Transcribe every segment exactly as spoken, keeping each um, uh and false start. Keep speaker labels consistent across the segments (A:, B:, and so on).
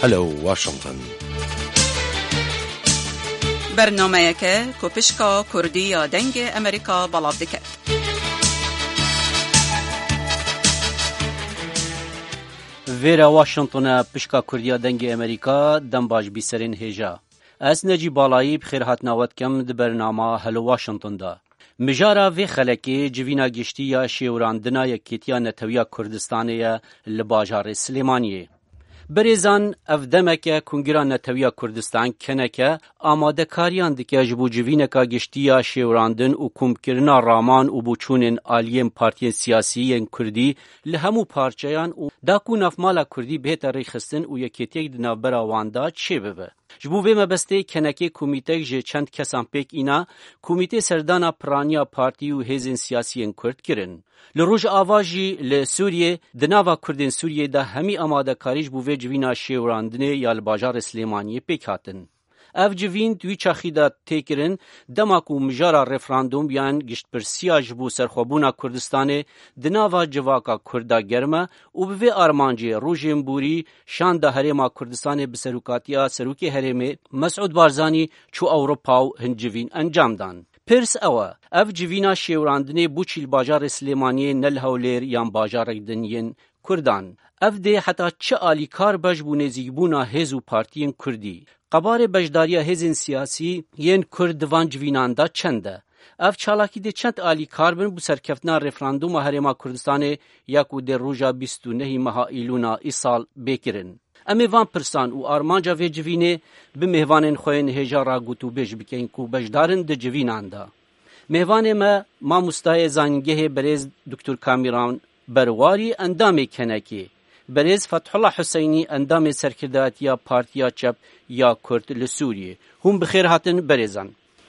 A: هلو واشنطن
B: برنامه که کوپشکا کردی یا دنگ امریکا بلاف دکت.
C: ویرا واشنطن پشکا کردی یا دنگ امریکا دم باش بیسرین هجا. از نجی بالایی بخیر هات نوت کم د برنامه هلو واشنطن دا. مجارا وی خلکی جوینا گشتی یا شیوراندنا یکیتیا نتویا کردستانی لباجار سلیمانیه. بریزان افدمکه کنگرا نتویا کردستان کنکه آماده کاریان دکه جبو جوینکا گشتیا شیوراندن و کمکرنا رامان و بوچونن آلیم پارتین سیاسیین کردی لهمو پارچیان و داکو نفمالا کردی بهتر ریخستن و یکیتیک دنابرا واندا چه ببه. جبو وی مبسته کنکه کمیته جه چند کسان پیک اینا کمیته سردانا پرانیا پارتی و هیزن سیاسیین کرد کرن. لروج آواجی لسوریه دناوا کردن سوریه ده همی آماده کاریج بو وی جوینا شیوراندنه یا لباجار سلیمانیه پیک هاتن. اف جوین دوی چاخی دا تیکرن دماکو مجارا رفراندوم بیان گشت پرسیا جبو سرخوابونا کردستانه دناوا جواکا کردا گرمه و بوی آرمانجی روژیم بوری شان دا هریما کردستانه بسروکاتیا سروکی هریمه مسعود بارزانی چو اوروپا و هنجوین انجام دان. پرس اوه اف جوینا شیوراندنه بوچیل باجار سلیمانیه نل هولیر یان باجار دنین کردان. اف ده حتی چه آلی کار بج بو نزیگبونا هزو پارتین کردی. قبار بجداریا هزین سیاسی ین کردوان جویناندا چنده. اف چالاکی ده چند آلی کار بن بو سرکفتنا رفراندوم هرما کردستان یکو ده روژا بیست و نه ماه ایلونا ای سال بکرن. امی وان پرسان و آرمانجا وی جوینه به مهوانین خوین هجا را گوتو بج بکن کو بجدارن ده جویناندا. مهوان ما ما مستای زانگه برز دکتر کامیران برواری اندام کنکی. برز فتح الله حسینی اندام سرکردات یا پارتیا چپ یا کرد لسوریه. هم بخیر هاتن برزان.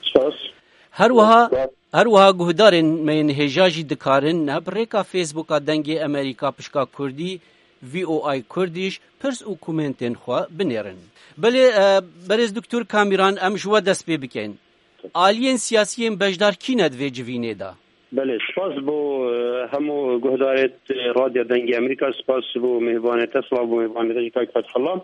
C: هر وها هر وها گهدارن من هجاجی دکارن نبرکا فیسبوکا دنگ امریکا پشکا کردی وی او آی کردیش پرس او کومنتن خوا بنیرن. بله برز دکتر کامیران ام جوا دست پی بکن. آلین سیاسیین بجدار کی ندوی جوینه دا؟
D: بله سپاس بو همو گهدارت رادیو دنگ امریکا سپاس بو مهوان تسلا بو مهوان دجاج فتح الله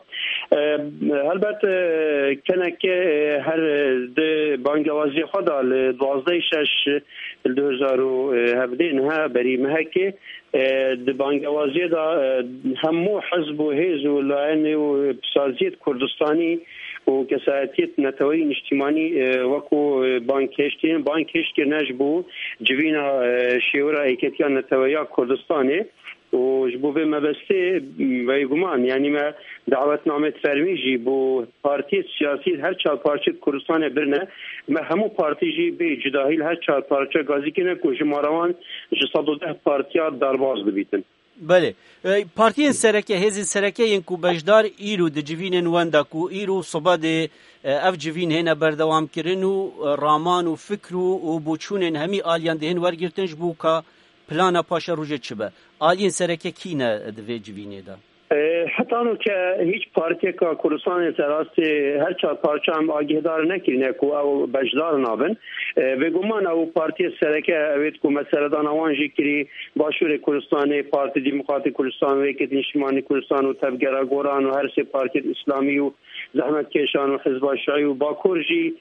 D: البته کنک هر د بانگوازی خدا ل دوازده شش دو هزار و هفده نه بری مهکه د بانگوازی دا همو حزب و هیز و لعن و سازیت کردستانی و کسایتیت نتوی اجتماعی وکو بانکشتین بانکشت نجبو جوینا شیورا ایکتیا نتویا کردستانی و جبو به مبسته و گمان یعنی ما دعوت نامه فرمیجی بو پارتی سیاسی هر چهار پارچه کردستان برنه ما همو پارتی جی به جداهیل هر چهار پارچه گازی کنه که جماروان صد و ده پارتیا درباز ببیتن.
C: بله پارتین سرکه هزین سرکه این کو بجدار ایرو د جوین واندا کو ایرو صباد اف جوین هنا بردوام کرن و رامان و فکر و بوچونن همی آلیان دهن ورگرتنج بو کا پلانا پاشا روجه چبه آلین سرکه کینه د جوینه دا
D: حتی انو که هیچ پارتی که کردستان سراستی هر چهار پارچه هم آگهدار نکرینه که او بجدار نابن و گمان او پارتی سرکه اوید که مسئله دانوان جکری باشور کردستان پارتی دموکراتی کردستان و ایکت نشیمانی کردستان و تبگره گوران و هر سه پارتی اسلامی و زحمت کشان و حزب شیعی و باکور جی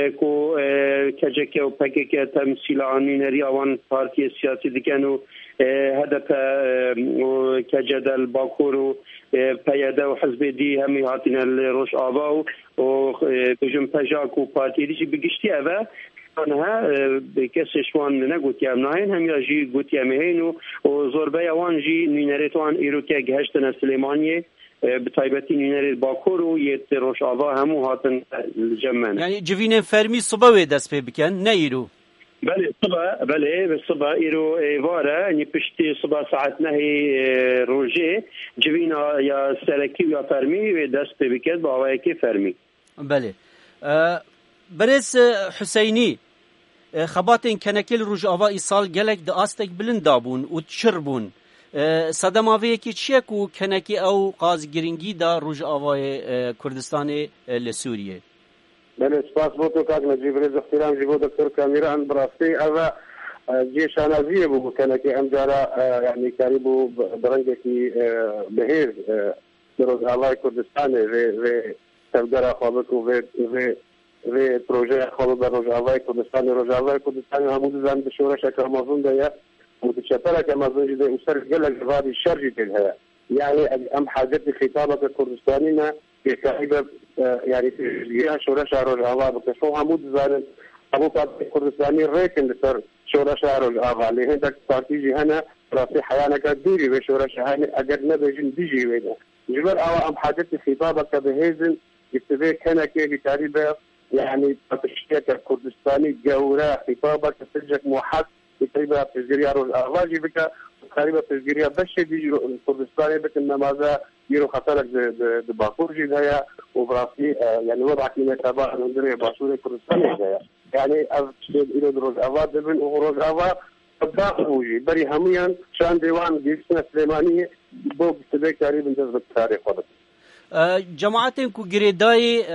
D: که کجکه و پکه تمثیل آنینری آوان پارتی سیاسی دیگن و هدف کجدل باکور و پیاده و حزب دی همی هاتین الروش آبا و بجم پجاک و پارتی دیجی بگشتی اوه آنها کسشوان نگوتی هم ناین هم یا جی گوتی هم هین و زوربه اوان جی نینریتوان ایرو که گهشتن سلیمانیه بتایبتی نینریت باکور و یه روش آبا همو هاتن جمعن
C: یعنی جوین فرمی صبح دست پی بکن نه ایرو
D: بله صبح بله بالصبح ایرو واره نی پشتی صبح ساعت نهی روزه جوینا یا سرکی یا فرمی و دست بکد با وایکی فرمی.
C: بله برس حسینی خباتین کنکل روز آوای سال گلک د آستک بلند دابون و چربون صدم آوی کی چیه کو کنکی او قاز گرینگی دا روز آوای کردستان لسوریه.
E: بله سپاس بوتو کاغ نجیب رز احترام جیبو دکتر کامیران براستی اوه جيش نازيه بو كان كي امجارا يعني كاريبو برنجه كي بهير روزاوای کردستان و تبدر خوابت و و و پروژه خواب بر روزاوای کردستان روزاوای کردستان همون زن به شورش که مازون دیا متشتره که مازون جده اثر جل جوادی شرجی تلها يعني ام حاجات خطابك الكردستانية كايبه يعني في شورش روزاوا بكشو همون زن ابو پارتی کردستانی ریکن در شورش روزاوا اللي هندك پارتی جهنا راسي حيانك ديري و شورش هاني اگر نبجن ديجي ويدا جبر او ام حاجات خطابك بهزن يستبه كان كي تقريبا يعني تشكيك الكردستاني جورا خطابك تسجك موحد تقريبا في جريا روزاوا جيبك تقريبا في جريا بش دي الكردستاني بك النماذج يرو خطرك د باكور جدايا وبراسي يعني وضعك من تبع ندري باشور الكردستاني جايا يعني الى روزاوا دبن روزاوا تباخوجي بري هميان شان ديوان جيسنا سليماني بوك تبي تقريبا جذب التاريخ وقت
C: جماعتين کو گریدای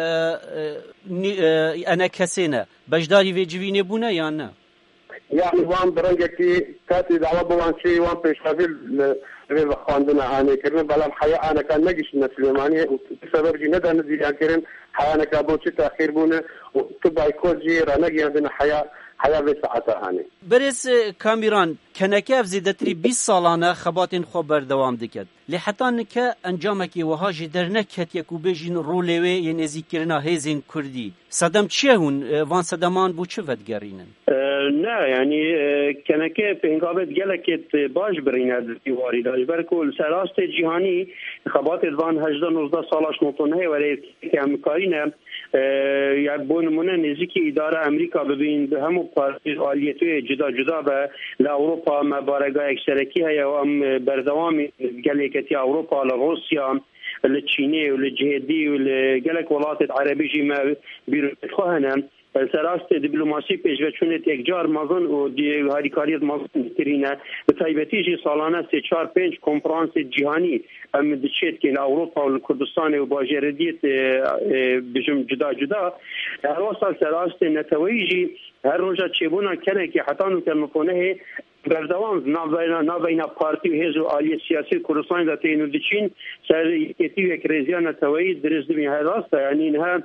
C: انا کسینه بجداری و جوینه بونه یا نه
E: يعني وان برنجكي كاتي دعوة بوان شيء وان بيشافيل غير خواندنا أنا كريم بلام حياة أنا كان نجش نسلمانية وسبب جي ندى نزي كريم حياة أنا كابوتشي تأخير بونه وتبع يكون جي رانجي عندنا حياة حياة بساعتها هاني
C: برس كاميران كنكاف زيدتري بیست سالانه خباتين خبر دوام دكت لحتى نك انجامك وهاج درنكت يكو بيجين رولوي ينزي كرنا هيزين كردي صدم تشهون وان صدمان بو چفت گرينن
D: نه يعني كنكه پنگابت گلکت باش برينه دیواری داش برکل سراست جهانی خبات وان هجده نوزده سالش نوتونه ولی که همکارینه یک بونمونه نزدیک اداره امریکا ببین به همو پارتی آلیتوی جدا جدا به لاوروپا مبارگاه اکشرکی هیا و ام بردوامی گلکتی اوروپا لروسیا لچینه و لجهدی و لگلک ولات عربی جی ما بیرون خواهنم سراست دیپلماسی پیشوچونه یک جار مازن و دی هاریکاریت مازن ترینه به تایبتی جی سالانه سه چهار پنج کنفرانس جهانی ام دچیت که اروپا و کردستان و باجردیت بجم جدا جدا هر وسط سراست نتویجی هر روزا چبونا کنه که حتی نو کنه بردوام ناوینا ناوینا پارتی و حزب عالی سیاسی کردستان داته اینو دچین سر یتیو کرزیان نتویج درست می هر راست یعنی نه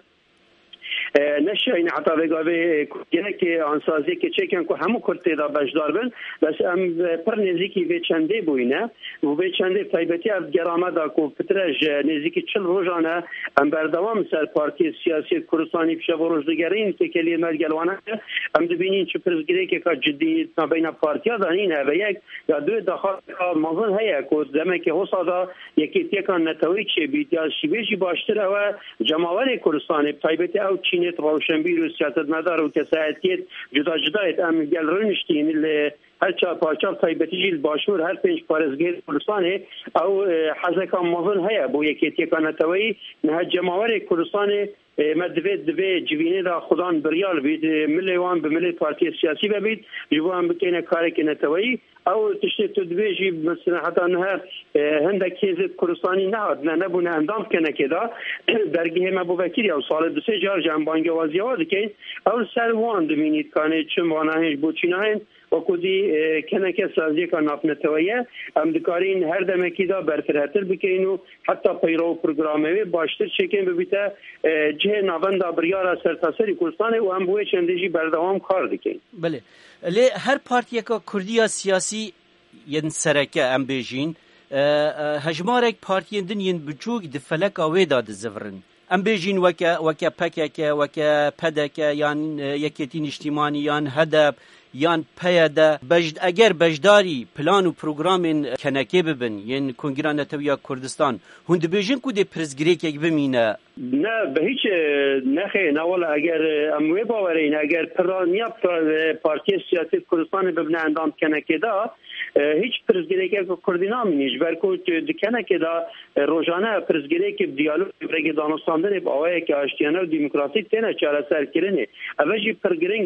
D: نشه این حتی بگاوه کنه که آنسازی که چکن که همو کرده دا بجدار بن بس ام پر نزیکی به چنده بوینه و به چنده تایبتی از گرامه دا که پترج نزیکی چل روزانه ام بردوام سر پارتی سیاسی کردستانی پیش و روزدگرین که کلی مرگلوانه ام دبینین چه پرزگیری که جدی بین پارتی ها دانینه و یک یا دو داخل مازن هیا که دمه که حسا دا یکی تیکان نتوی چه بید یا شیبیجی باشتره و جماوری کردستانی تایبتی او چینیت روشنبیر و سیاست مدار و کسایتیت جدا جدایت ام گل رنشتین ل هر چهار پارچه تایبتی جیل باشور هر پنج پارزگیر کردستان او حزک مازن هیا بو یکی تیکان نتوی نه جماوری کردستان مدوید دوی جوینه دا خودان بریال بید ملیوان به ملی پارتی سیاسی ببید جوان بکنه کاری که نتوی او تشتی تو دوی جی مثلا حتی نه هنده کیزت کردستانی نهاد نه نبونه اندام کنه که دا درگیه مبو بکیری او سال دو سه جار جنبانگه وازی ها دکین او سر وان دمینید کانه چون وانهش بوچینه هن و کدی کنه که سازی که ناف نتویه ام دکارین هر دمکی دا برفرهتر بکین و حتی پیرو پروگرامه باشتر چکین ببیته جه ناوندا بریارا سرتاسری کردستان و هم بوی چندیجی بردوام کار دکین
C: بله لی هر پارتی که کردیا سیاسی ین سرکه ام بیجین هجمارک پارتی دن ین بچوک دفلک آوی داد زورن ام بیجین وکا وکا پککه وکا پدکه یان یکیتین اجتماعی یان هدف یان پیاده بجد اگر بجداری پلان و پروگرام کنکه ببن یعنی کنگران نتویا کردستان هند بیجن کده پرزگری که بمینه
D: نه به هیچ نخه نه ولی اگر اموی باورین اگر پرانیا پارتی سیاسی کردستان ببنه اندام کنکه دا هیچ پرزگری که کردینا منیش برکو دکنه که دا روزانه پرزگری که دیالوگ برای دانستاندن با آوای که آشتیانه و دیموکراسی تینه چاره سر کرنه اوجی پرگرینگ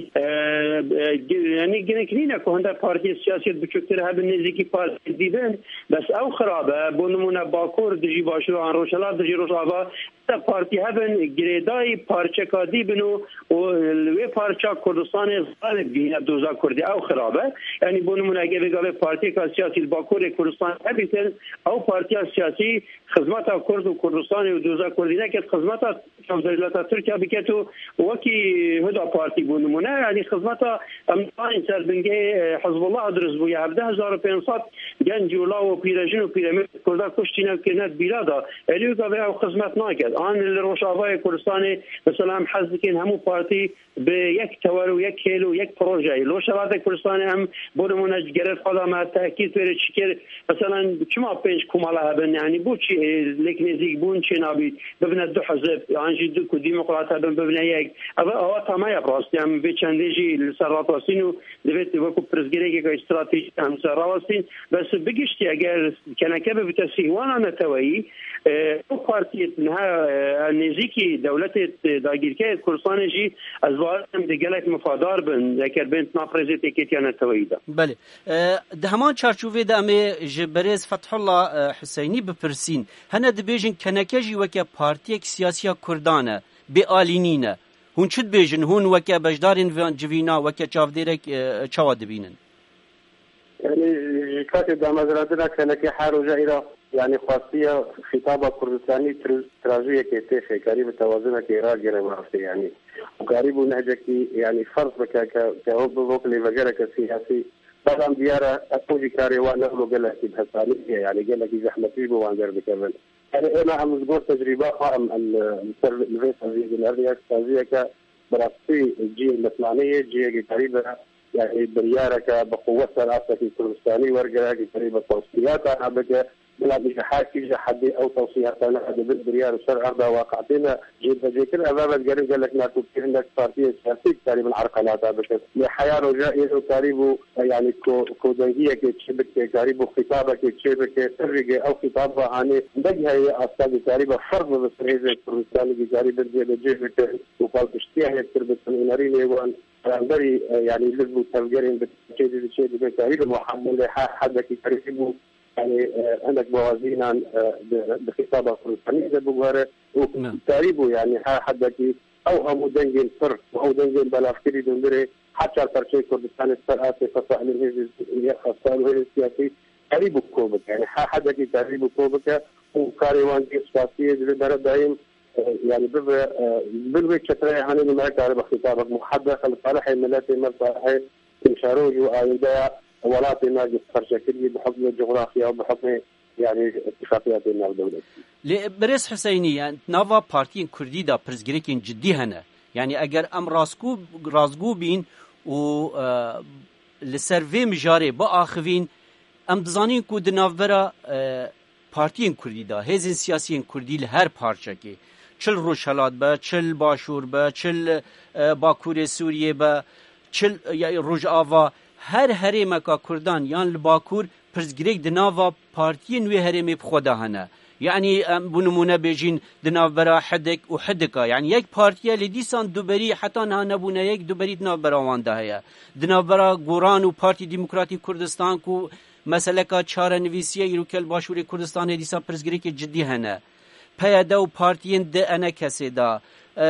D: یعنی گنکرینه که هنده پارتی سیاسی بچکتر هب نزدیکی پارتی دیدن بس او خرابه بونمونه باکور دجی باشو آن روشلات دجی روشاوا پارتی هبن گریدای پارچه کادی بنو و لوی پارچه کردستان زال بینه دوزا کردی او خرابه یعنی بونمونه اگه بگاوه پارتی پارتی سیاسی باکور کردستان هبیتن او پارتی سیاسی خدمت کرد و کردستان و دوزا کردینه که خدمت دولت ترکیه بکتو وکی هدا پارتی بونمونه یعنی خدمت امتحان سر بنگه حزب الله درس بو هفده هزار و پانصد گنج ولا و پیرجن و پیرامید کرد کشتینه که نت بیرادا الیو که او خدمت نکرد آن روشاوای کردستان مثلا حزب کن همو پارتی به یک توار و یک کیلو یک پروژه لو شباب کردستان هم بودمون گرفت خدام تاکید بر چیکر مثلا چما پنج کمالا هبن یعنی بو چی لیک نزیک بون چی نبی ببینه دو حزب یعنی دو کدی دموکرات هبن ببینه یک اما آوا تمام راست یعنی به چندیجی لسرات واسینو دوید وقت پرزگیری که استراتژی هم سراوستین بس بگشتی اگر کنکه به تسهیوان نتوایی او پارتی نه نزیکی دولت داگیرکه کردستان جی از وارم دیگلک مفادار بن ذکر بنت نافرزی تکیتیان نتواییدا
C: بله ده همان چارچوبه ده امه جبرز فتح الله حسینی بپرسین هنه دبیجن کنکه جی وکه پارتی سیاسی کردانه به آلینینه هون چود بیجن هون وکه بجدارین جوینا وکه چاودیرک چاوا دبینن
E: يعني كاتب دامازرادنا كانك حارو جائرة يعني خاصية خطابة كردستاني تراجية كيتيخي قريب توازنها كيراجي رمارسي يعني وقريب نهجك يعني فرص بك كهوب بوكلي وغيرك سياسي بعض ديارة أتوجي كاري وانا أقولو قال لك بحسانية يعني قال لك زحمة فيبو وان قرب كمان يعني أنا عم زقور تجربة قائم الفيس هذه الأرضية تازية براسي الجي المسلانية جي قريبة يعني بريارك بقوة رأسك الكردستاني ورقراك قريبة توصيات عبك بلا بجحاكي جحدي أو توصيات أنا هذا بالبريار الشرع أرضا واقعتنا جيد فجيكر أمامك قريب قال لك لا تذكر عندك بارتية سياسية تقريبا عرقلات عبك لحياة رجائي وقريبه يعني كودنجية كتشبك قريبه خطابة كتشبك سرقة أو خطابة عني بجهة أصاب قريبة فرض بسرعيزة الكردستاني قريبا جيبك وقال تشتيها يكتر بسنين وان عندي يعني لزبو تفجرين بالشيء الشيء اللي تقريبا محمل حد كي تريبو يعني عندك موازين بخطابه الفرنسيه بوغاره وتقريبا يعني حد كي او هم دنجين صر او دنجين بلافكري دندري حتى التركي كردستان السرعه فصائل الهجري خاصه السياسي قريب كوبك يعني حد كي قريب كوبك وكاريوان سياسيه دايم يعني بالوقت شتري عن ما كان بخطابك محدث لصالح الملاتي مصالح تنشروج وآيدا ولاتي ناجي فرشكلي بحكم الجغرافيا وبحكم يعني اتفاقيات الدولة.
C: لبرس حسيني يعني نافا بارتين كردي دا برزجريكين جدي هنا يعني أجر أم راسكو رازقو بين و لسرفي مجاري بآخرين أم دزانين كود نافبرا بارتين كردي دا هزين سياسيين كردي لهر بارشكي چل روشلات با چل باشور با چل باکور سوریه با چل روج آوا هر هرم کا کردان یان باکور پرزگریک دناوا پارتی نوی هرم بخدا هنه يعني بنمونه بيجين دناف برا حدك وحدك يعني يك بارتيا لديسان دوبري حتى نا نبونه يك دوبري دناف برا وانده هيا دناف برا غوران و بارتي ديمقراطي كردستان كو مسألة کا چاره نویسیه ایروکل باشور کردستان دیسا پرزگریک جدی هنه پیاده و پارتین ده انا کسی دا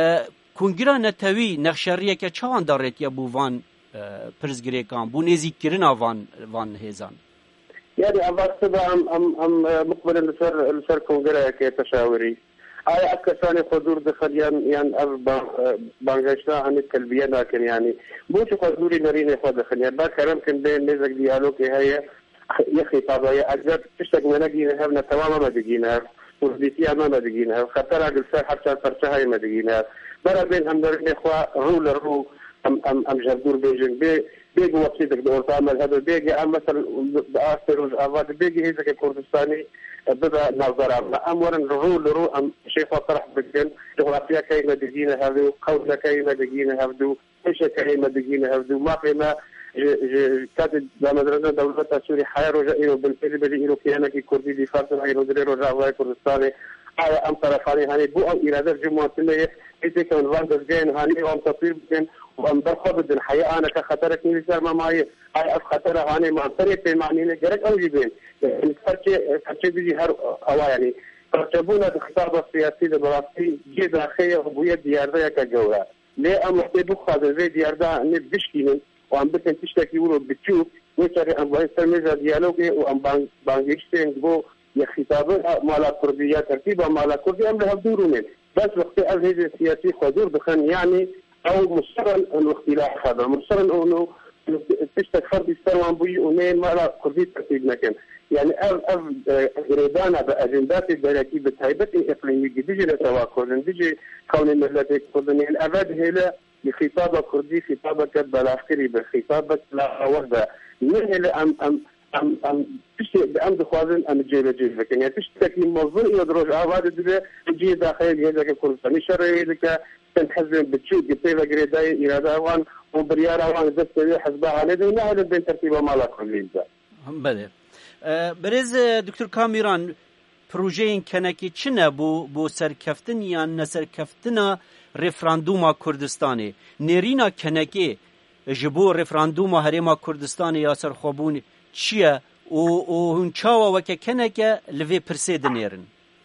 C: کنگرا نتوی نخشریه که چوان دارد یا بو وان پرزگریکان بو نزیک کرنا وان وان هزان
E: يعني أبغى أم أم أم مقبل لسر لسر كونغرا كتشاوري أي أكثر حضور دخل يعني يعني أب بانجشنا عن التلبية لكن يعني بوش حضوري نريني خد دخل يعني بعد كلام كان بين نزق ديالوج هي يا خطابة يا أجر تشتغل من أجينا هبنا تماما ما تجينا ورديتيا ما ما تجينا خطر على السر حتى فرشها ما تجينا برا بين أم نريني إخوة رول رو أم أم أم جردور بيجن بي بيجي وقتك دور تعمل هذا بيجي أم مثلا بآخر الأفضل بيجي إذا كردستاني بدأ نظر أمورا رول رو أم شيء فرح بجن جغرافيا كي ما تجينا هذا قولا كي ما تجينا هذا إيش كي ما تجينا هذا ما فينا كاتب لمدرسة دولة سوري حياة رجائي وبالفعل بدي إلو كيانا كي كردي دي فرصة عينو دري رجاء الله كردستاني على أم طرفاني هاني بو أو إرادة جمعة سنية إذا كان فاندر جين هاني وأم تطير بجن وأم درخب بدن حياة أنا كخطرك نيسار ما معي هاي أف خطرة هاني ما طريقة معنيني جرك أو جيبين فرشة فرشة بيجي هر أوا يعني فرشبونا بخطابة سياسية براسي جيدا خية وبوية دياردة كجورة ليه أم وحدي بخاذ زي دياردة نبشكيني وعم بكن تشتكي ولو بتشوف وشري أم باي سميزا ديالوجي وأم بان بانجيشتين بو يخطابه مالا كردية ترتيبه مالا كردية أم لها دورونين بس وقت الهجة السياسي حضور دخن يعني أو مصرا الاختلاف هذا مصرا أنه تشتك فرد يستوان بي ونين مالا كردية ترتيب مكان يعني أف أف ريدانا بأجندات الدولتي بتهيبة إقليمية بيجي لتواكل بيجي كون الملة كردنين أبد هلا بخطابة كردي خطابة كبلاخري بخطابة لا وحدة من هلا أم أم أم أم تشتي بأم دخوازن أم جيل جيل لكن يعني تشتكي موضوع يدرج عواد دبي جي داخل هذا كردستان شرعي لك تنحزم بتشوف بتيلا جريداي إرادة وان وبريارة وان دستة حزبها على ده نهل بين ترتيبه مالا كردي
C: بله برز دکتر کامیران پروژه کنکی چنه بو بو سرکفتن یا نسرکفتن رفراندوم کردستانی نرینا کنکی جبو رفراندوم هرما کردستانی یا سرخوبون چیه و و هنچاوا وک کنکه لوی پرسید نرن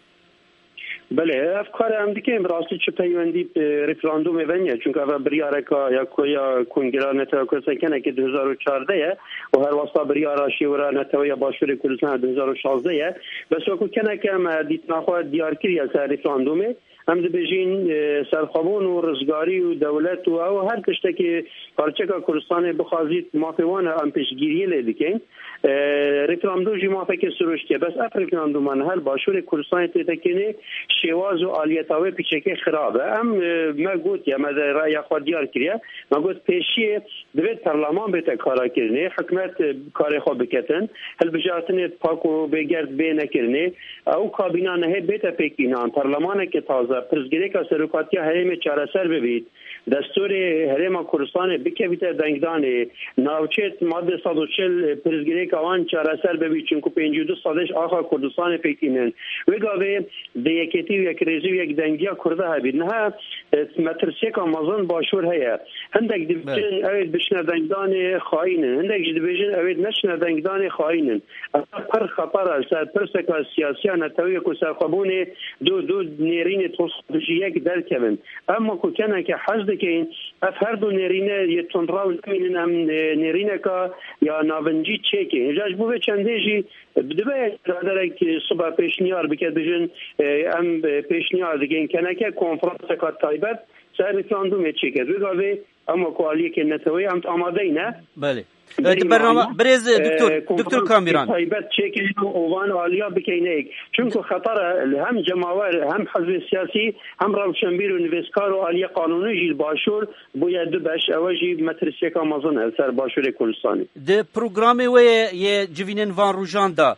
D: بله افکار هم دیگه راستی چه پیوندی رفراندوم ونیه چون که بریاره که یا کویا کنگره نتوی کردستان کنه که دو هزار و چهارده و هر واسطه بریاره شیوره نتوی باشور کردستان دو هزار و شانزده بس وکو کنه که هم دیت نخواه دیار کری از رفراندومه هم دی بجین سرخوابون و رزگاری و دولت و او هر کشته که پارچه که کردستان بخوازید مافیوان هم پیشگیری لیدکن رفراندوم جی مافک سروشتیه بس اف رفراندوم من هر باشور کردستان تتکنه شواز و آلیتاوی پیچکه خرابه هم ما گوت یا ما رای خود دیار کریه ما گوت پیشیه دوید پرلمان بیتا کارا کرنه حکمت کار خواب بکتن هل بجاتن پاک و بگرد بی نکرنه او کابینا نهی بیتا پیکینان پرلمان که تازه پرزگیری که سروکاتی هرم چاره سر ببید دستور هرم کردستان بکویت دنگدان ناوچت ماده صد و چهل پرزگیری که آن چاره سر ببید چون که پنجاه و دو سالش آخر کردستان پیکینن وگاوه دیکتی و یک ریزی و یک دنگیا کرده هبید نه مترسی که آمازون باشور هیا هندک دیویژن اوید بشنه دنگدان خواهینن هندک دیویژن اوید نشنه دنگدان خواهینن پر خطر سر پرسک سیاسی نتوی که سرخوابون دو دو نیرین توصفشی یک در کبن اما که کنه که حزد که این اف هر دو نرینه یه تندراو نمینن هم نرینه که یا ناونجی چه که اینجاش بوه چنده جی بدبه اداره که صبح پیشنیار بکرد بجن ام پیشنیار دیگه کنه که کنفرانس که تایبت سر رفراندوم چه کرد بگاوه اما کوالیه که نتوی هم آماده ای نه؟
C: بله برنامه برز دکتر دکتر کامیران
D: تایبت چه که اوان آلیا بکینه ایک چون که خطر هم جماور هم حزب سیاسی هم روشنبیر و نویسکار و آلیا قانونی جیل باشور باید دو بش اواجی مترسی که آمازون سر باشور کردستانی
C: ده پروگرامی و یه جوینن وان روژان دا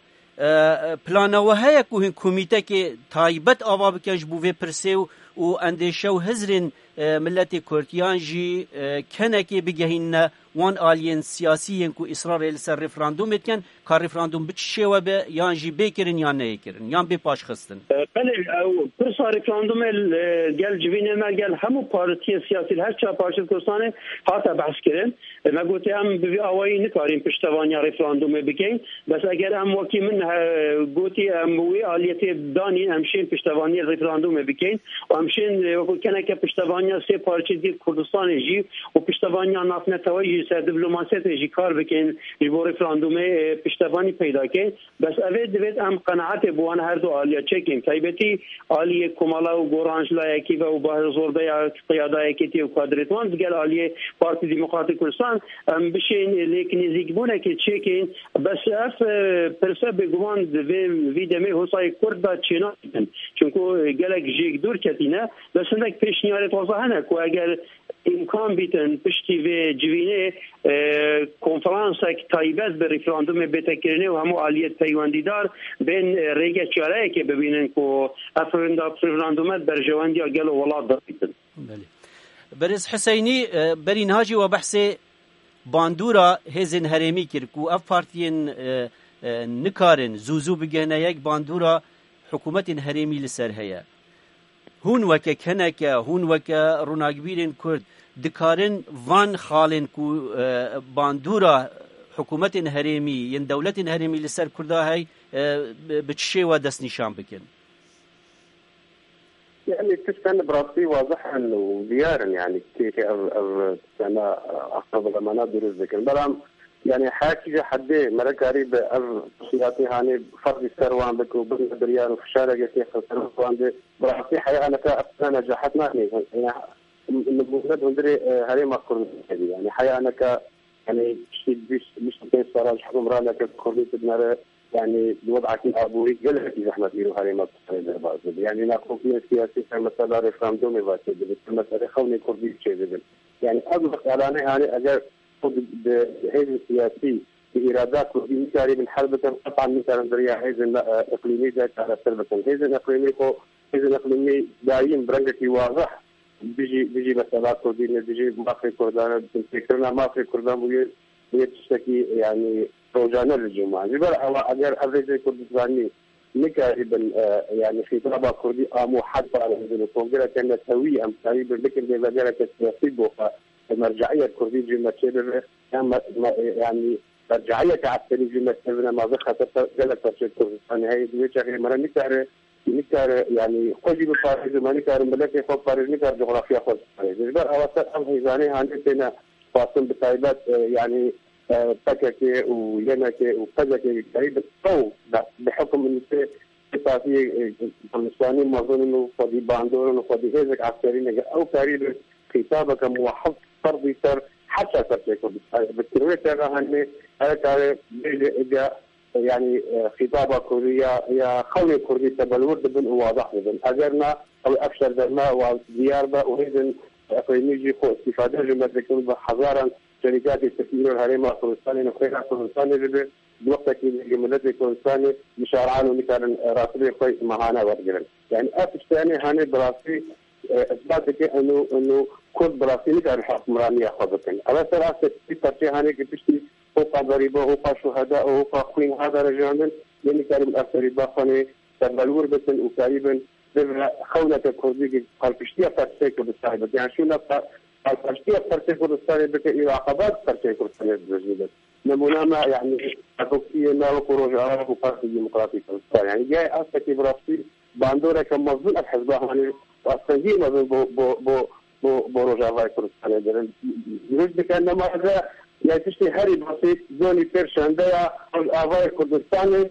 C: پلانه هیا که هن کمیته که تایبت آوا بکنج بوه پرسه و اندیشه و هزرین ملت کردیان جی کنه که بگهین وان آلین سیاسی کو اصرار لسر رفراندوم اتکن کار رفراندوم بچشه و به یان جی بکرن یا نه کرن یان به پاش خستن
D: بله او پرسا رفراندوم گل جوینه ما گل همو پارتی سیاسی هر چا پارتی کردستان هاتا بحث کردن ما گوتی هم بی آوایی نکاریم پشتوانی رفراندوم بگین بس اگر هم وکی من گوتی هم وی آلیت دانی همشین پشتوانی رفراندوم بگین و همشین وکو کنه که پشتوانی سه پارتی دی کردستان جی و پشتوانی نافنتوی سر دیپلماسیت جی کار بکن جو رفراندوم پشتوانی پیدا کن بس اوید دوید هم قناعت بوان هر دو آلیا چکیم تایبتی آلی کمالا و گورانج لایکی و باهر زورده یا قیاده یکیتی و کادرتوان بگل آلی پارتی دموکراتی کردستان بشین لیکن نزیک بونه که چکین بس اف پرسه بگوان وی دمه حسای کرد با چینا کن چونکو گلک جیگ دور کتینه بس اندک پیشنیار توازه هنه که اگر امکان بیتن پشتی و جوینه کنفرانس تایبت به رفراندوم بتکرنه و همو آلیت پیوندیدار بین ریگه چاره که ببینن که رفراندومت بر جواندی گل و ولاد دارید.
C: برز حسینی برین هاجی و بحث باندورا هزین هرمی کرد که اف پارتین نکارن زوزو بگهنه یک باندورا حکومت هرمی لسر هیا هون وکه کنکه هون وکه روناگبیرین کرد دکارن وان خالن کو باندورا حکومت هرمی ین دولت هرمی لسر کرده های بچشه و دست نشان بکن
E: يعني تستنى براسي واضحا وديارا يعني كي أنا أخذ المنابر الذكر بلام يعني حاكي حدي مركاري بالسياسي هاني فرد السروان بك وبن دريان وفي الشارع يسيخ السروان براسي حقيقة أنا كأنا نجحتنا يعني نقول هندري هذه ما كرد يعني حقيقة أنا ك يعني شيء مش مش كيس صار حكم رانا ككردي بدنا يعني الوضع كي أبوي قال لك إذا إحنا بيرو هذه ما تصير يعني ناخذ فيها سياسي مثلا ريفراندوم يبغى مثلا خوني كردي شيء يعني أطلق إعلاني هاني أجر بحزب سياسي بإيرادات كردي مثالي من حرب طبعا مثلا دريا حزب إقليمي ذات على سلبة حزب إقليمي هو حزب إقليمي دايم برنجتي واضح بيجي بيجي مسألة كردية بيجي مافري كردان فكرنا مافري كردان بيجي بيتشتكي يعني روجانا للجماعة جبر أو أجر أبرز كردستاني نكاربا يعني في طلبة كردي آمو حد على هذا الكونغرس كانت هوية أم تقريبا لكن بمجال كسياسي بوفا المرجعية الكردية جمع شبه يعني مرجعية عسكرية جمع شبه ما ذكرت جلت فرشة كردستان هاي دويتش أخي مرة نكار نكار يعني خوجي بفارز ما نكار ملكي خود فارز نكار جغرافيا خود فارز جبر أوسط أم هيزاني عندنا فاصل بتايبات يعني تككي وينكي وكذكي قريب أو بحكم إنه سياسي الإسلامي مظن إنه فدي باندورن وفدي هزك عسكري أو قريب خطابك موحد فرضي صار حتى ترتكب بالترويج ترى هني هذا بيجي يعني خطابة كورية يا خولي كردي تبلور بدون واضح بدون أجرنا أو أبشر درنا وزيارة وهذا أقليمي خو استفادة جملة تكون بحضارا شركات التكوين الهريمة الكردستاني نخيل الكردستاني اللي بوقتها جملة الكردستاني مشارعان ونكارن راسبي خوي معانا ورجلا يعني أفشتاني هاني براسي اثباتك انه انه كل براسي نكار الحكمرانيه خذتني على ثلاثه تفسير هاني كبشتي فوق ضريبه وفوق شهداء وفوق خوين هذا رجالا يعني كريم الاثري باخني تبلور بسن وقريبا خونك الكردي قال بشتي تفسير بالصاحب يعني شو نبقى قال بشتي تفسير بالصاحب بك عقبات تفسير بالصاحب بالجديد نمونا ما يعني أفكيه ما وخروج عرب وقارة الديمقراطية يعني جاي أسكي براسي باندورة كمظلوم الحزب هاني واستنجي ما بو بو بو بو بروجا كردستان درن يريد كأن ما هذا يعني تشتي هري بسيط زوني بيرشان ده الأفاي كردستان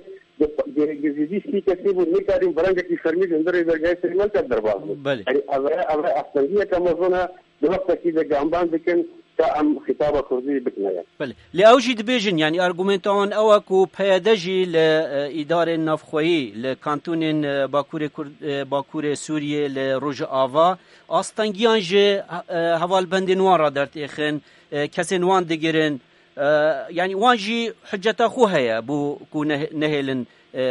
E: جزيدي سي كثير من كارين برانجة فرمي جندري درجة سريمان تقدر بعض يعني أفاي أفاي استنجي كمظلومها بوقت كذا جنبان لكن كأم خطابة كردية بكناية.
C: بله. لأوجد بيجن يعني أرجومنتان أوكو بيادجي لإدارة النفخوي لكانتون باكور باكور سوريا لروج آوا أستنجيان ج هوال بندنوان را درت إخن كسن وان دقيرن يعني وانجي حجة خوها بو كو نهلن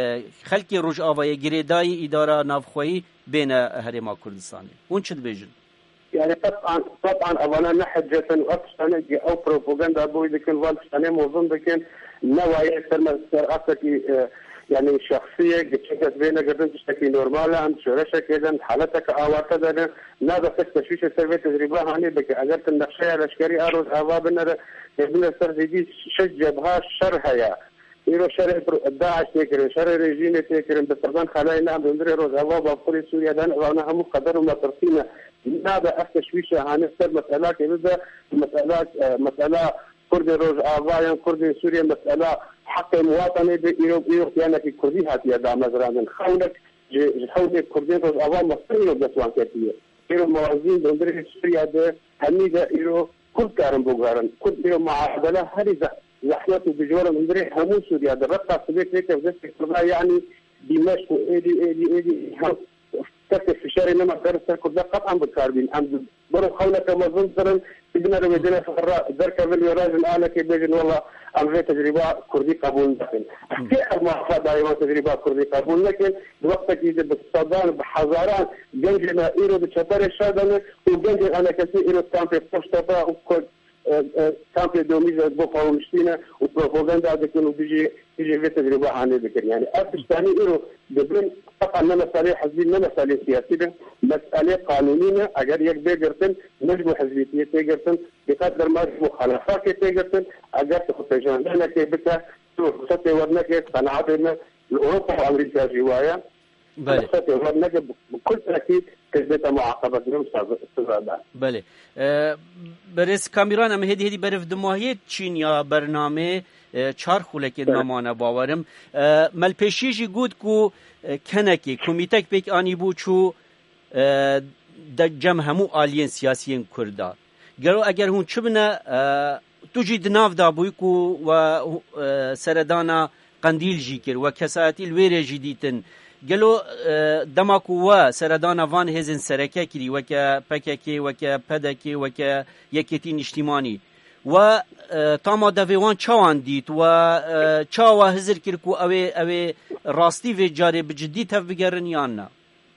C: خلقي روج آوا يجريداي إدارة نفخوي بين هرم كردستان. ونشد بيجن.
E: يعني طبعا طبعا اولا نحجة واكشن او بروباغندا بو لكن والشان موضوع لكن نوايا ترمز اصلي يعني شخصيه جت بيننا قدرت تشتكي نورمال عند شرشه كذا حالتك او كذا نادى تشويش سيرفي تجربه هاني بك اجرت النقشه العسكري اروز ابابنا ابن السردي شجبها شرها يرو شرع داعش تكرن شرع رجيم تكرن بطبعا خلاينا بندري روز اباب بقول سوريا دان وانا هم قدر ما ترسينا هذا التشويش عن السر مسألة كذا مسألة مسألة كرد روز آبايان كرد سوريا مسألة حق المواطنة بيرو بيرو يعني في كردي هاتي هذا مثلا من خونك خونك كردين روز آبايان مصريين بسوان كثير بيرو موازين بندري سوريا ده هنيدا بيرو كل كارم بوغارن كل بيرو معادلة هريزة زحمته بجوار بندري همون سوريا ده رقص بيت ليك وزت يعني دمشق وإيدي إيدي إيدي تكتب في شارع لما درس كرد قطعا بالكاربين عند برو خولك مظن ترى ابن الوجنة فقراء ذرك باليراج الآن كي بيجن والله عملية تجربة كردي قبول داخل أحكي ما فاد أيوة تجربة كردي قبول لكن بوقت يجي بالصدان بحزاران جنجنا إيرو بشطر الشادن وجنج أنا كثير إيرو كان في بوشتبا وكل كان في دوميز بوفا ومشتينا وبروباغندا ذكر وبيجي يجي في تجربة عنه ذكر يعني أفتش ثاني إيرو دبلن طبعا ما مسألة حزبية ما مسألة سياسية مسألة قانونية أجر يكبر جرتن نجمو حزبية تيجرتن بقدر ما مخالفات تيجرتن أجر تخطي جانا كي بتا سوء خطي ورنا كي صناعتنا الأوروبا وأمريكا جوايا
C: بله
E: بكل تأكيد كذبت معاقبة يوم سبعة.
C: بله برس کامیران هم هدی هدی برف دماهی چین یا برنامه چهار خولکید ممانه باورم ملپشیجی گود کو کنکی کمیتک بیک آنی بو چو در جمع همو آلین سیاسیین کرده گرو اگر هون چه بنا تو جی دناف دا بوی کو و سردانا قندیل جی کر و کساتی الویره جی دیتن گلو دماکو و سردانا وان هزن سرکه کری وکا پککی وکا پدکی وکا یکیتین اجتماعی و تاما دویوان چاوان دیت و چاوا هزر کرکو اوی اوی راستی و جاری بجدی تف بگرن یا نه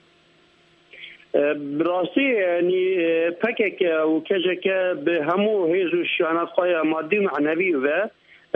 D: براستی یعنی پکک و کجک به همو هیزو شانات خواهی مادی معنوی و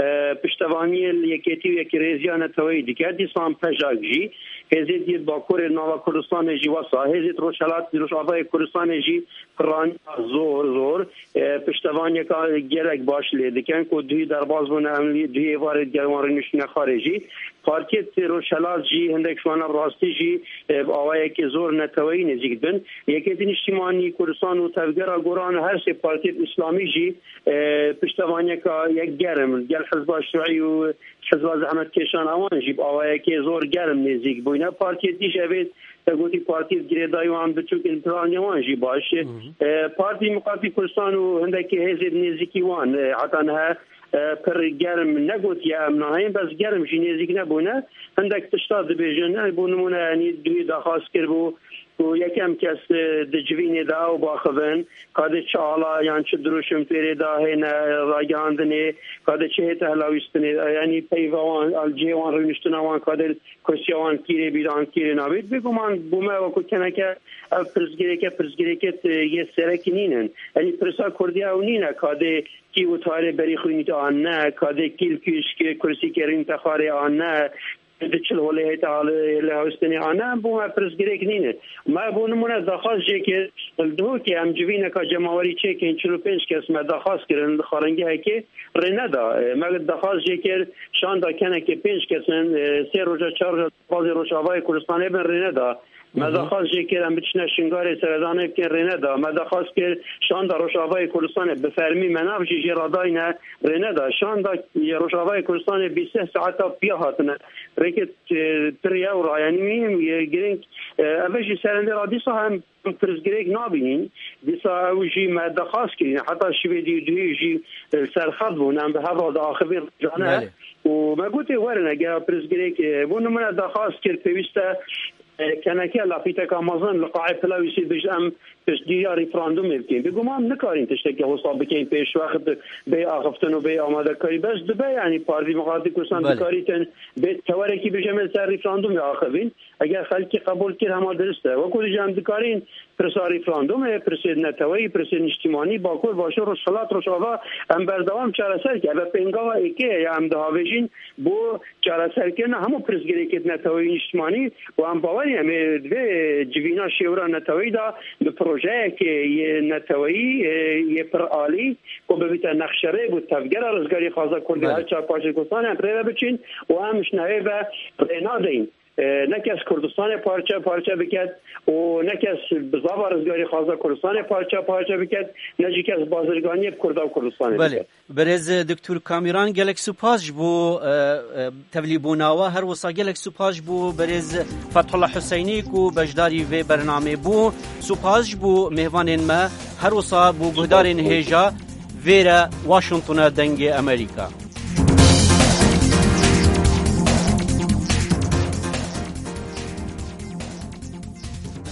D: پشتوانی یکیتی و یکی ریزیان توی دیگر دیسان پجاک جی هزید دید باکور ناوا کردستان جی واسا هزید روشالات روش آوای کردستان جی قرآن زور زور پشتوانی که گرک باش لیدکن که دوی درباز بونه عملی دوی وارد گروان رنشن خارجی پارتیت روشالات جی هندک شوانا راستی جی آوای که زور نتوی نزیک بن یکیتی اجتماعی کردستان و تفگر گران هر سی پارتیت اسلامی جی پشتوانی که یک گرم گل حزب شیعی و حزب زحمت کشان آوان جی آوای که زور گرم نزیک بونه پارتیت دیش اوید تقولي بارتي جريدا يوم بتشوك البران يوان جي باش بارتي مقاطي كردستان وهندك هزيد نزيكي وان عطانها پر گرم نگوت یا امناهیم بس گرم جی نزیک نبونه هندک تشتاد بیجن بونمونه یعنی دوی دخواست کربو و یکم کس دجوین دا و باخون کاده چالا یعنی چه دروشم پیری دا هین راگاندنه کاده چه تهلاویستنه یعنی پیوان الجیوان رونشتنوان کاده کسیوان کیری بیدان کیری نابید بگو من بومه وکو کنه که پرسگیره که پرسگیره که یه سرکی نینن یعنی پرسا کردی او نینه کاده کی و تاره بری خوینیت آن نه کاده کیل کیش که کرسی کرین تخاری آن نه دچل هوله تعالی لهستنی آنها بوم پرسگیرک نینه ما بونمونه دخواست جه که دو که هم جوینه که جماوری چه که این چلو پنج کس ما دخواست کردن خارنگی های که رنه دا ما دخواست جه که شان دا کنه که پنج کسن سه روزه چهار روزه بازی روشاوای کردستانه بن رنه دا ما دخواست جه که هم بچنه شنگار سردانه که رنه دا ما دخواست که شان دا روشاوای کردستانه بفرمی مناف جی جرادای نه رنه دا شان دا روشاوای کردستانه بیست ساعتا پیاهاتنه رکت تریا و رایانی گرینگ اوجی سرنده را دیسا هم پرسگریک نابینین دیسا اوجی ما دخواست کرین حتی شویدی دوی جی سرخط بونم به هر را دا آخوی جانه و ما گوتی ورن اگر پرسگریک بونمونه دخواست کرد پیوسته کنکی لافیت کامازن لقاعی پلاویسی بجم تشدید ریفراندوم میکنیم بگم هم نکارین تشتکی حساب بکنیم پیش وقت به آخفتن و به آماده کاری بس دبی یعنی پارتی مقاطی کردستان بکاریتن به توارکی بجم سر ریفراندوم آخوین اگر خلکی قبول کرد هم درسته و کلی جمع دکارین پرسا ریفراندوم پرسید نتوی پرسید اجتماعی باکور باشه روش خلات روش آوا هم بردوام چارسر که به پنگاوا ایکی یا هم دهاویجین بو چارسر که نه همو پرسگیری که نتوی اجتماعی و هم باوری همه دوی جوینا شیورا نتوی دا به پروژه که یه نتوی یه پرآلی و به بیت نقشره بود تفگر رزگاری خوازه کردی هر چار پاشه کستان هم پریده بچین و همش نهی به رینا دین نکس کردستان پارچه پارچه بکد و نکس بزاوا رزگاری خوازه کردستان پارچه پارچه بکد نجی کس بازرگانی کرده و کردستان
C: بله بکد. برز دکتور کامیران گلک سپاس بو تولی بوناوا هر وصا گلک سپاس بو برز فتح الله حسینی کو بجداری و برنامه بو سپاس بو مهوانین ما هر وصا بو گهدارین هیجا ویرا واشنطن دنگ امریکا